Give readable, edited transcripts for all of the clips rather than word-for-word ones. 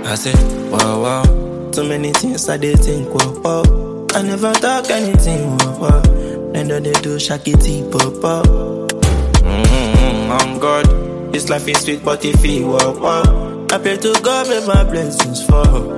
I say, wow, wow. Too many things I did think, wow, wow. I never talk anything, wow, wow. Then they do shakity, pop, pop. On God, this life is sweet, but if he wow, wow. I pray to God, make my blessings fall.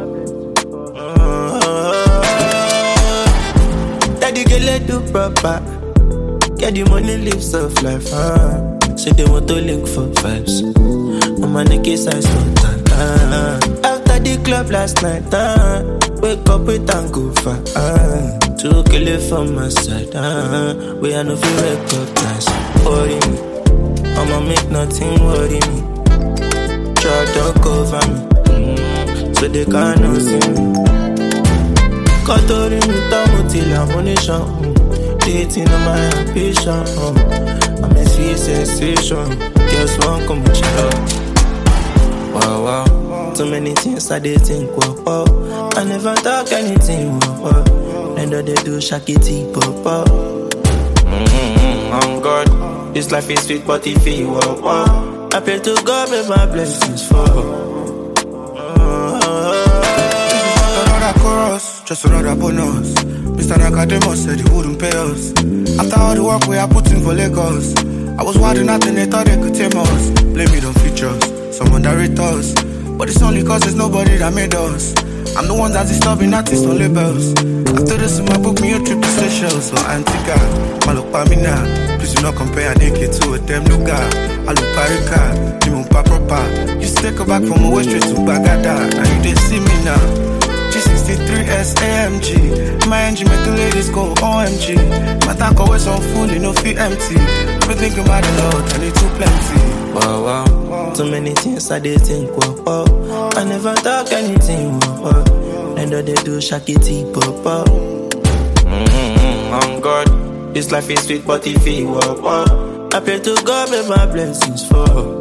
Daddy, get let do proper. Get the money, live soft life, Say they want to link for vibes. On my neck is ice for time. After the club last night, wake up with and go far. To kill it from my side, we are no feel recognize. Worry me, I'ma make nothing worry me. Try to cover me, so they cannot see me. Cut me, down till ammunition. Dating on my ambition, I'm a sweet sensation. Girls won't come with you. Wow, wow. Too many things I did think, wow, wow. I never talk anything, wow, wow. And they do shakity, pop, pop. On God, this life is sweet, but if he wow, wow. I pray to God, make my blessings fall. Another chorus, just another bonus. Mr. Nakademus said he wouldn't pay us. After all the work we are putting for Lagos, I was wilding out and they thought they could tame us. Blame it on features, someone that rate us. But it's only cause there's nobody that made us. I'm the one that's disturbing artists on labels. After this, in my book, me a trip to Seychelles. So Antigua, Malopamina. Please do not compare a naked to a damn luga. Aluparica, Limupa proper. Used to take her back from away straight to Bagada. Now you didn't see me now. G63S AMG. My engine make the ladies go OMG. My tank always on full, you know, feel empty. I've been thinking about the Lord, I need too plenty. Wow, wow. Too many things I did think, wow, wow. I never talk anything, wow, wow. And they do shakity, pop, pop. On God, this life is sweet, but if he wow, wow. I pray to God, make my blessings fall.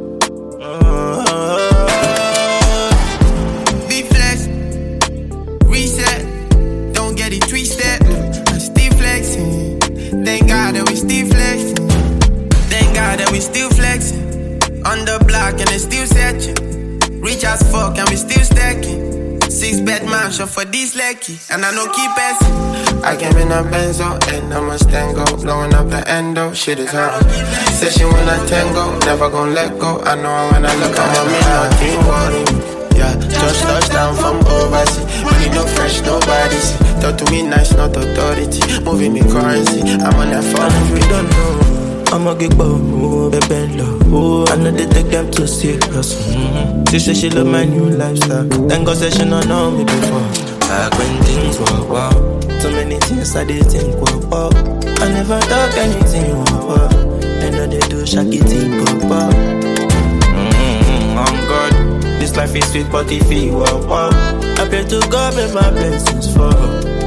Big flex, reset, don't get it twisted. I'm still flexing. Thank God that we still flexing. Thank God that we still flexing. On the block and they still searching. Rich as fuck and we still stacking. 6-bed mansion for this lucky. And I know keep passing. I came in a Benzo and I'm a Stango. Blowing up the endo, shit is hot. Said she wanna tango, never gon' let go. I know her when I look at her, me nothing worry me. Yeah, just touchdown from overseas. Money no fresh, nobody see. Talk to me nice, not authority. Moving me currency, I'm on that phone. And if you don't know, I'm a gig boy, baby low. I know they take them too serious. She say she love my new lifestyle. Thank God say she don't know me before. Back when things were wow. Too many things I did think, wow, wow. I never talk anything, wow, wow. And they do shakity, pop, pop. On God, this life is sweet, but if he wow, wow. I pray to God, make my blessings fall.